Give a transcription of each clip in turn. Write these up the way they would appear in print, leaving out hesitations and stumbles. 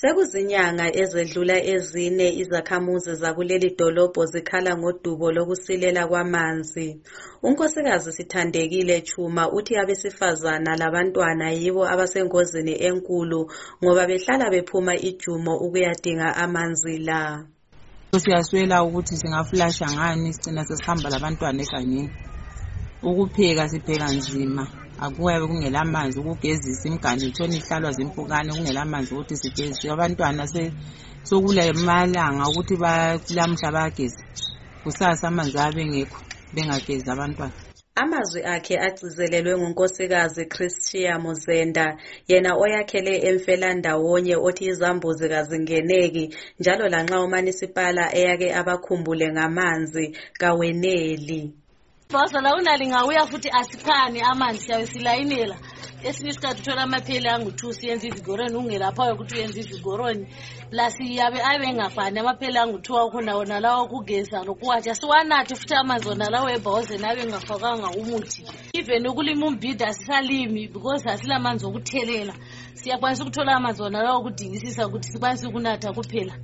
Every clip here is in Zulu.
Sekuzinyanga ezedlula ezine izakhamuzi zakuleli dolobho zikhala ngodubo lokusilela kwamanzi. Unkosikazi Sithandekile Chuma uthi abesifazana labantwana yibo abasengozini enkulu ngoba behlala bephuma ijumo ukuyadinga amanzi la. Siyaswela ukuthi singaflasha ngani sigcina sesihamba labantwana egangeni. Ukupheka sipheka nzima. Akuyabe kungela amanzi ukugezisa imiganu itshona ihlalwa zimpukane kungela amanzi ukuthi sigezise abantwana sokula emalanga ukuthi lamhla bayageza kusasa amanzi abengekho bengageza abantwana. Amazwi akhe agcizelelwe ngunkosikazi Christia Muzenda yena oyakhele eMfelandawonye othi izambuzi kazingeneki njalo lanxa uManisipala eyake abakhumbule ngamanzi kaweneli. Basala unalingawuya futhi asikhani amanzi siyawe silayinela esinye isikhathi uthola amapheli angu2 siyenza ivigoroni ungelapha ukuthi uyenza ivigoroni la siyabe abengafani amapheli angu2 akhona wona lawa kugeza lokwatsha siwanathi futhi amanzi wona lawa ebhoze nabe ngafakanga umuthi even ukulima umbhida sisalimi because asilamanzi okuthelela siyakwanisa ukuthola amanzi wona lawa ukudingisisa ukuthi sikwanise ukunatha kuphela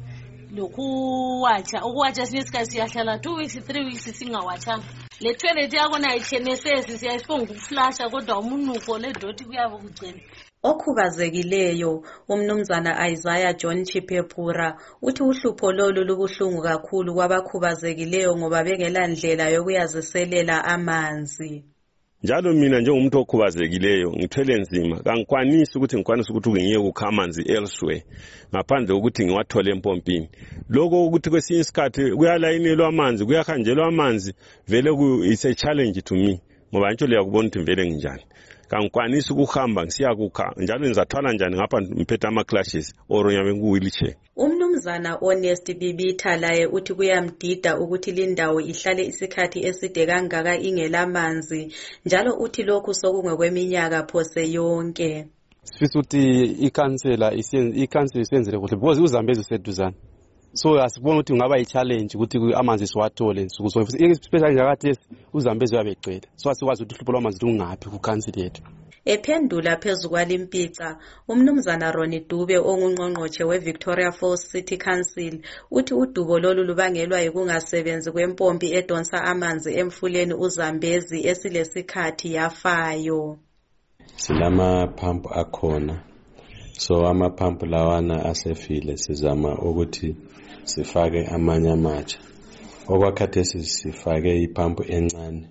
ukuwatsha sinye isikhathi siyahlala 2 weeks 3 weeks singawatshanga. Le toilet yakona ayichenesesi siyayifuna ukuflasha kodwa umunuko le doti kuyabe kugcina. Okhubazekileyo umnumzana Isaiah John Chiphepura uthi uhlupho lolu lubuhlungu kakhulu kwabakhubazekileyo ngoba bengela ndlela yokuyaziselela amanzi. Njalo mina njengomuntu okhubazekileyo ngithwele nzima kangikwanisi ukuthi ngiye kukha amanzi elsewhere ngaphandle ukuthi ngiwathole empompini. Lokho ukuthi kwesinye isikhathi kuyalayinelwa amanzi kuyahanjelwa amanzi vele it's a challenge to me ngoba nje liyakubona ukuthi vele nginjani. Kangikwanisi ukuhamba ngisiya kukha njalo ngizathwala njani ngapha ngiphethe ama clashes or nyabe ngu-wheelchair. Umnumzana Honest Bibitha laye uthi kuyamdida ukuthi lindawo ihlale isikhathi eside kangaka ingelamanzi njalo uthi lokhu sokungokweminyaka phose yonke. Sifisa ukuthi ikhansela isenzele kuhle because uZambezi useduzana. So asibona ukuthi kungaba i-challenge ukuthi amanzi siwathole nsuku zonke especially njakathi uZambezi uyabeqeda. So asikwazi ukuthi uhlupho lwamanzi lungaphi kukhansela yethu. Ephendula phezu kwalimpica umnumzana Ronnie Dube ongungqongqotshe weVictoria Falls City Council uthi udubo lolu lubangelwa yikungasebenzi kwempompi edonsa amanzi emfuleni uZambezi esilesikhathi yafayo. Silama pump akhona. So ama pump lawana asefile sizama ukuthi sifake amanye amatsha. Okwakhathesi sifake ipump encane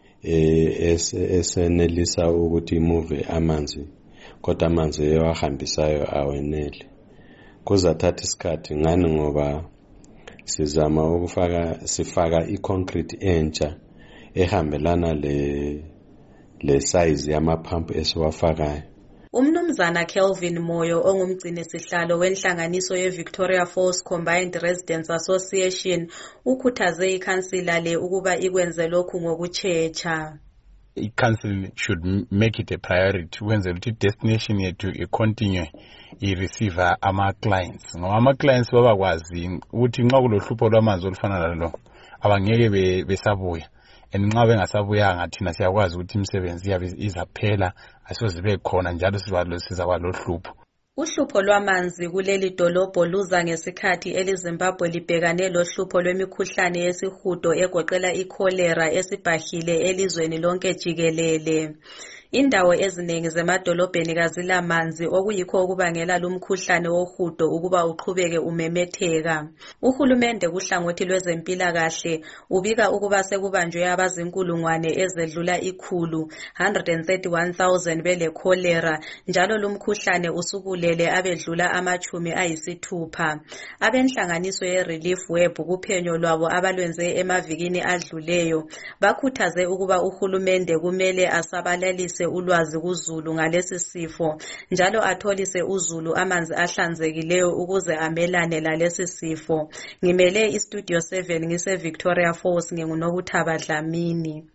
esenelisa ukuthi imove amanzi kodwa amanzi ewahambisayo awenele. Kuzathatha isikhathi ngani ngoba sizama sifaka iconcrete entsha ehambelana le size yama pump esiwafakayo. Umnumzana Kelvin Moyo ongumgcini sihlalo wenhlanganiso yeVictoria Falls Combined Residents Association ukhuthaze ikhansila le ukuba ikwenze lokhu ngokuchecha. I-council should make it a priority ukwenzela ukuthi destination yethu icontinue i-receive ama-clients. Ngoba ama-clients babakwazi ukuthi nxa kulohlupho lwamanzi olufana lalo abangeke besabuya. Nxa bengasabuyanga thina siyakwazi ukuthi imisebenzi yabe izaphela asizibe khona njalo sizaba lohlupho. Uhlupho lwamanzi kuleli dolobho luza ngesikhathi eliZimbabwe libhekane lohlupho lwemikhuhlane yesihudo egoqela ikholera esibhahile elizweni lonke jikelele. Indawo eziningi zemadolobheni kazilamanzi okuyikho okubangela lumkhuhlane wohudo ukuba uqhubeke umemetheka. Uhulumende kuhlangothi lwezempilakahle ubika ukuba sekubanjwe abazinkulungwane ezedlula 131,000 bele cholera njalo lumkhuhlane usubulele abedlula ama60. Abenhlanganiso ye-Relief Web kuphenyo lwabo abalwenze emavikini adluleyo bakhuthaze ukuba uhulumende kumele asabalalise ulwazi kuzulu ngalesi sifo njalo atholise uzulu amanzi ahlanzekileyo ukuze amelane lalesi sifo. Ngimele iStudio 7 ngise Victoria Falls nginguNokuthaba Dlamini.